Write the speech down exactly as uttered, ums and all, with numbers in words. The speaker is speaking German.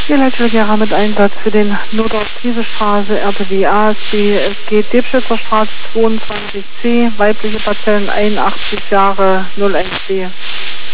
Ihr Leitstelle mit Einsatz für den Notausgang Kiesestraße, R T W A S B. Es geht Debschützerstraße zweiundzwanzig C, weibliche Patientin einundachtzig Jahre, null eins B.